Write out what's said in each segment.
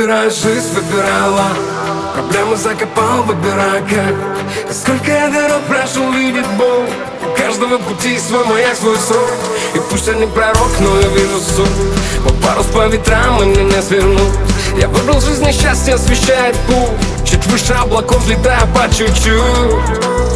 выбираю жизнь, выбирала, проблемы закопал, выбирай как. Сколько я дорог прошел, видеть боль, у каждого пути свой маяк, свой срок. И пусть я не пророк, но я вижу суть. Мой парус по ветрам, и мне не свернуть. Я выбрал жизнь, и счастье освещает путь. Чуть выше облаков, летая по чуть-чуть.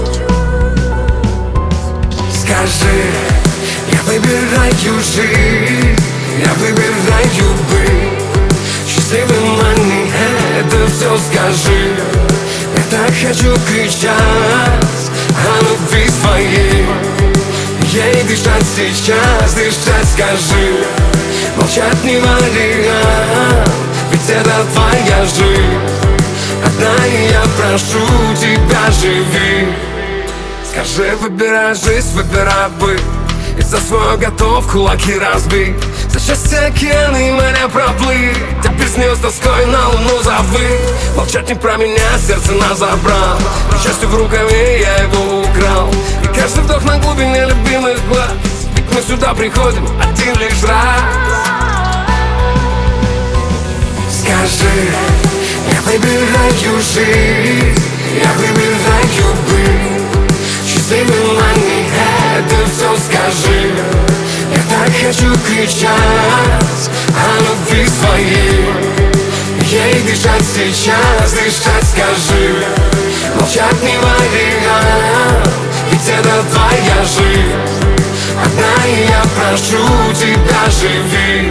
Скажи, я выбираю жизнь, я выбираю быть счастливым, а не это все скажи. Я так хочу кричать о любви своей, ей дышать сейчас, дышать скажи. Молчать не вариант, ведь это твоя жизнь одна, и я прошу тебя, живи. Скажи, выбирай жизнь, выбирай быть, и за свой готов кулаки разбить, за счастье океаны и моря проплыть, а без нее с тоской на луну забыть. Молчать не про меня, сердце нас забрал, и счастье в рукаве, я его украл. И каждый вдох на глубине любимых глаз, ведь мы сюда приходим один лишь раз. Скажи, я выбираю жизнь, я выбираю быть счастливым, а не это все скажи. Я так хочу кричать о любви своей, ей дышать сейчас, дышать скажи. Молчать не вариант, ведь это твоя жизнь одна, и я прошу тебя, живи.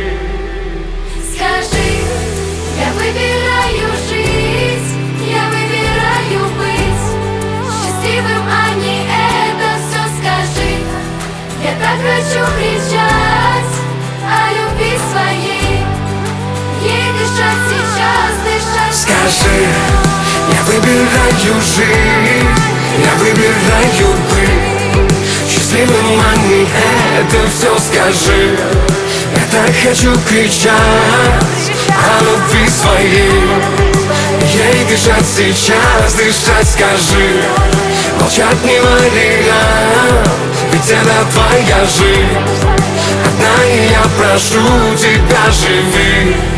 Скажи, я выбираю жизнь, я выбираю быть счастливым, а не это все скажи. Я так хочу кричать о любви своей, ей дышать сейчас, дышать. Скажи, я выбираю жизнь, я выбираю быть счастливым, а не это все скажи. Я так хочу кричать о любви своей, ей дышать сейчас, дышать скажи. Молчать не вариант, ведь это твоя жизнь одна, и я прошу тебя, живи.